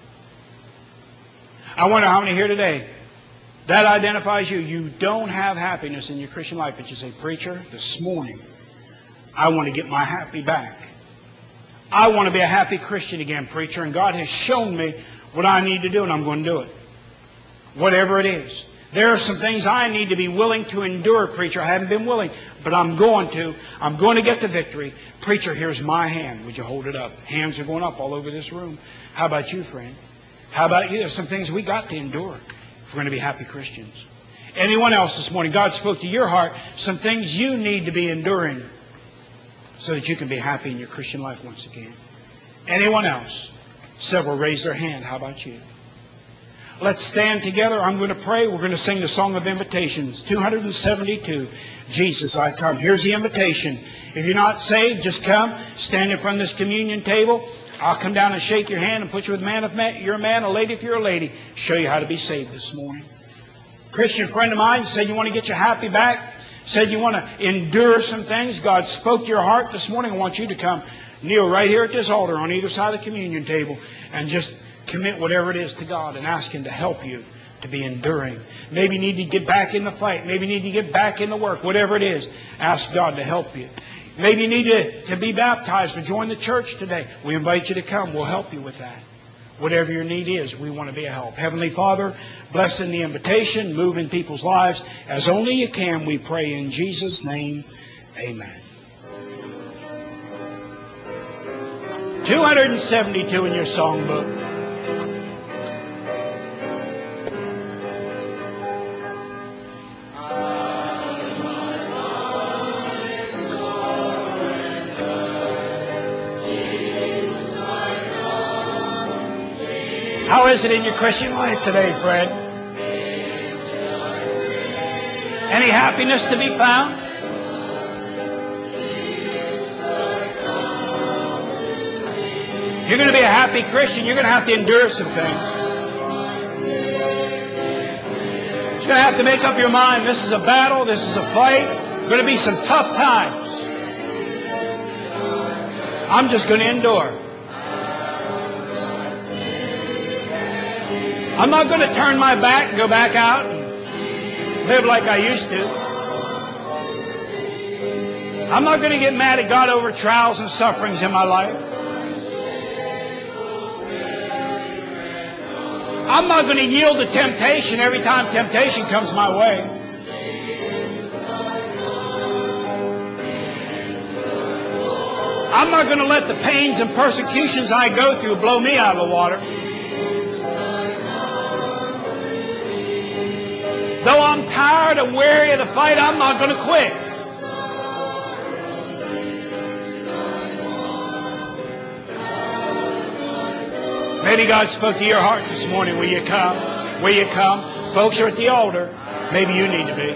I wonder how many here today, that identifies you. You don't have happiness in your Christian life, but you say, Preacher, this morning, I want to get my happy back. I want to be a happy Christian again, preacher, and God has shown me what I need to do, and I'm going to do it. Whatever it is. There are some things I need to be willing to endure, preacher. I haven't been willing, but I'm going to. I'm going to get the victory. Preacher, here's my hand. Would you hold it up? Hands are going up all over this room. How about you, friend? How about you? There's some things we got to endure if we're going to be happy Christians. Anyone else this morning? God spoke to your heart. Some things you need to be enduring so that you can be happy in your Christian life once again. Anyone else? Several raised their hand. How about you? Let's stand together. I'm going to pray. We're going to sing the song of invitations. two hundred seventy-two. Jesus, I come. Here's the invitation. If you're not saved, just come. Stand in front of this communion table. I'll come down and shake your hand and put you with a man if you're a man, a lady if you're a lady. Show you how to be saved this morning. Christian friend of mine said you want to get your happy back. Said you want to endure some things. God spoke to your heart this morning. I want you to come. Kneel right here at this altar on either side of the communion table and just commit whatever it is to God and ask Him to help you to be enduring. Maybe you need to get back in the fight. Maybe you need to get back in the work. Whatever it is, ask God to help you. Maybe you need to, to be baptized or join the church today. We invite you to come. We'll help you with that. Whatever your need is, we want to be a help. Heavenly Father, bless in the invitation, move in people's lives as only you can, we pray in Jesus' name. Amen. two hundred seventy-two in your songbook. How is it in your Christian life today, friend? Any happiness to be found? If you're going to be a happy Christian, you're going to have to endure some things. You're going to have to make up your mind. This is a battle. This is a fight. Going to be some tough times. I'm just going to endure. I'm not going to turn my back and go back out and live like I used to. I'm not going to get mad at God over trials and sufferings in my life. I'm not going to yield to temptation every time temptation comes my way. I'm not going to let the pains and persecutions I go through blow me out of the water. Though I'm tired and weary of the fight, I'm not going to quit. Maybe God spoke to your heart this morning. Will you come? Will you come? Folks are at the altar. Maybe you need to be.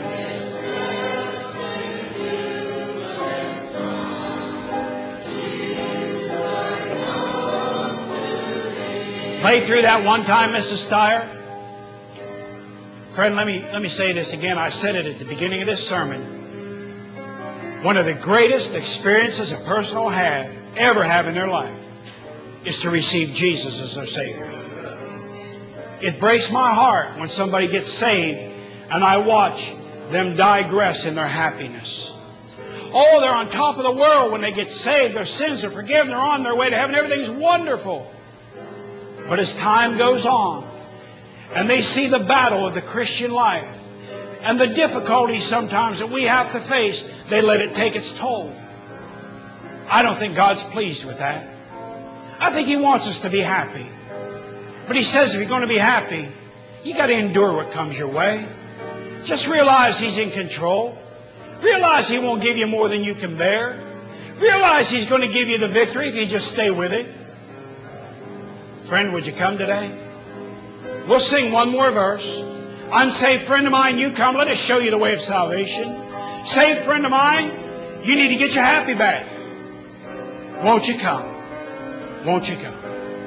Play through that one time, Missus Steyer. Friend, let me, let me say this again. I said it at the beginning of this sermon. One of the greatest experiences a person will have, ever have in their life, is to receive Jesus as their Savior. It breaks my heart when somebody gets saved and I watch them digress in their happiness. Oh, they're on top of the world when they get saved. Their sins are forgiven. They're on their way to heaven. Everything's wonderful. But as time goes on, and they see the battle of the Christian life and the difficulties sometimes that we have to face, they let it take its toll. I don't think God's pleased with that. I think He wants us to be happy. But He says if you're going to be happy, you got to endure what comes your way. Just realize He's in control. Realize He won't give you more than you can bear. Realize He's going to give you the victory if you just stay with it. Friend, would you come today? We'll sing one more verse. Unsaved friend of mine, you come. Let us show you the way of salvation. Saved friend of mine, you need to get your happy back. Won't you come? Won't you come?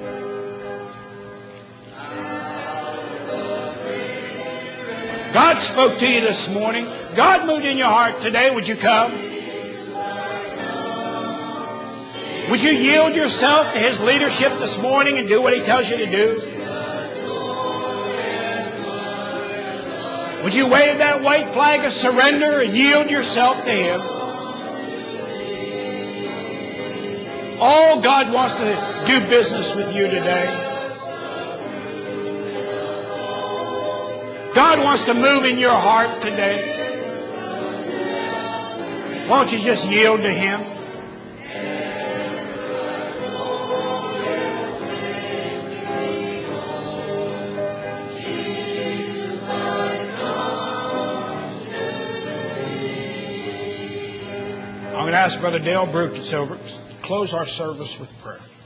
God spoke to you this morning. God moved in your heart today. Would you come? Would you yield yourself to His leadership this morning and do what He tells you to do? Would you wave that white flag of surrender and yield yourself to Him? Oh, God wants to do business with you today. God wants to move in your heart today. Won't you just yield to Him? I'm going to ask Brother Dale Brook to close our service with prayer.